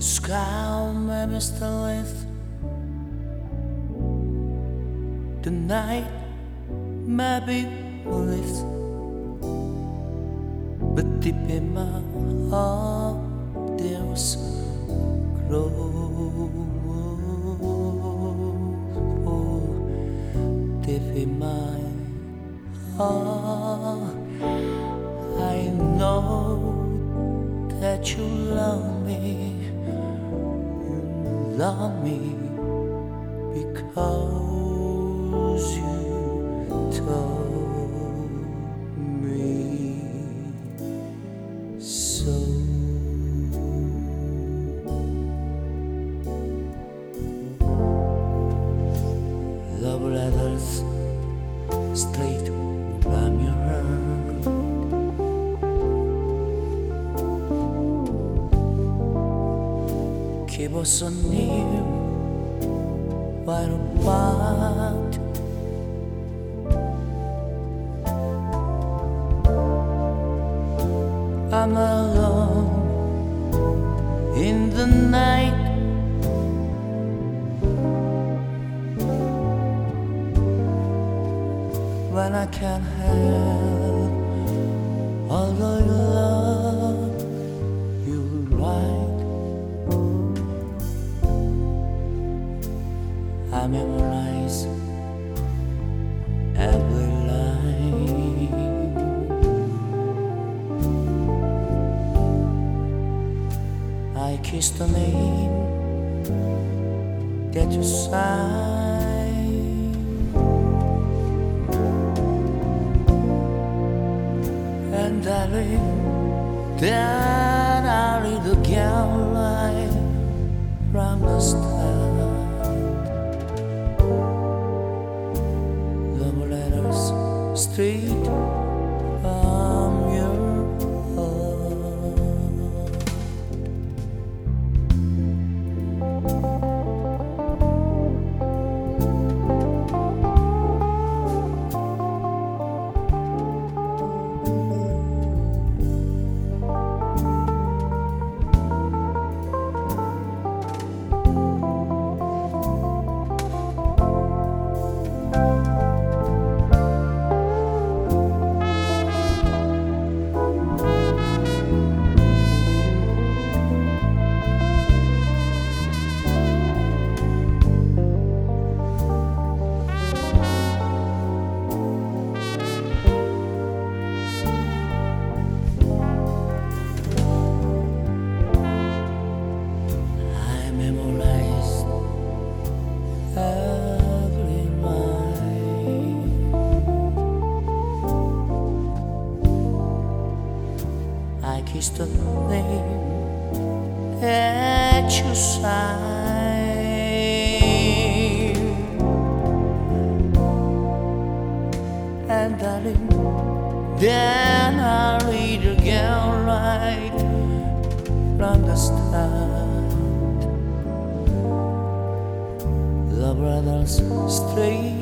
The sky may be still lit, the night may be lit, but deep in my heart there's growth. Deep in my heart, I know that you love me. You love me because you told me so. Love letters straight from your heart, keep us so near, wide apart. I'm alone in the night, when I can't help although you love you right. I memorize every line. I kiss the name that you sign, and darling, then I read again like from the start. Love letters straight from your heart. Every line I kiss the name that you sign, and darling, then I read again right from the start. Love brothers straight